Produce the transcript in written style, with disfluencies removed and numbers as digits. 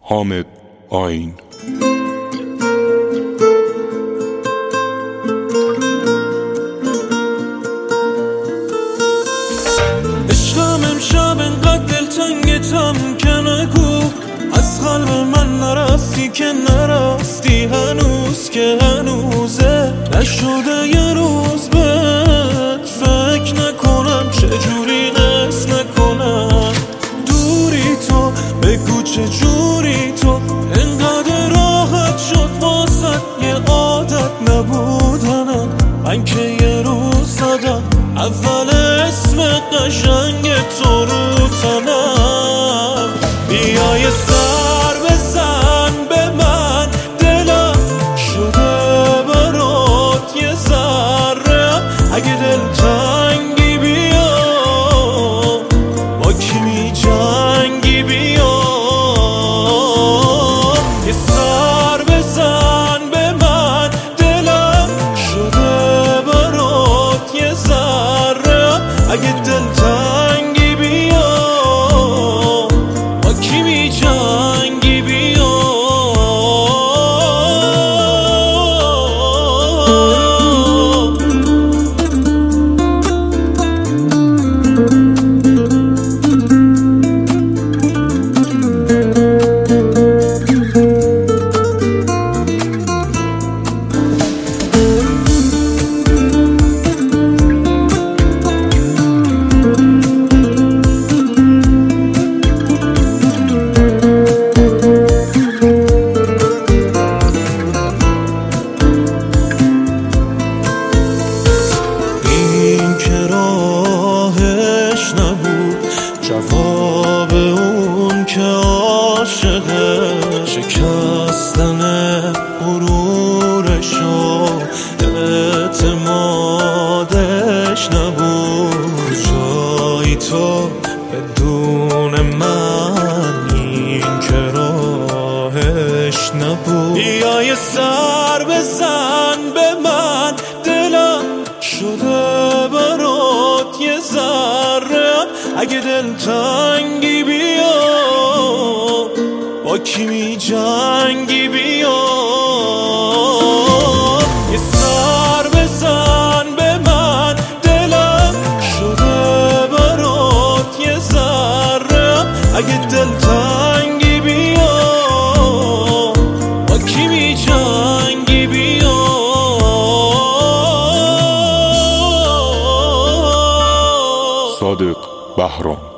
حامد آیین. عشقم امشب انقدر دلتنگتم که نگو از قلب من نرفتی که نرفتی هنوز که هنوزه نشده یه روز بهت فکر نکنم چجوری قصد نکنم دوری تو بگو چجوری تو انقدر راحت شد واسه یه عادت نبودنم من که یه روز زدم اول اسم قشنگ تو رو تنم بیا یه سر بزن به من دلم شده برات یه ذره اگه دلتنگی بیا با کی می جنگی بیا یه سر بزن به من دلم شده برات یه ذره اگه دلتنگی بیا با کی می جنگی بیا جواب اون که عاشقه شکستن غرورش و اعتمادش نبود جایی تو بدون من این که راهش نبود بیا یه سر بزن به من دلم شده برات یه ذره اگه دلتنگی بیا با کی می جنگی بیا یه سر بزن به من دلم شده برات یه ذره اگه دلتنگی بیا با کی می جنگی بیا صادق بهرام.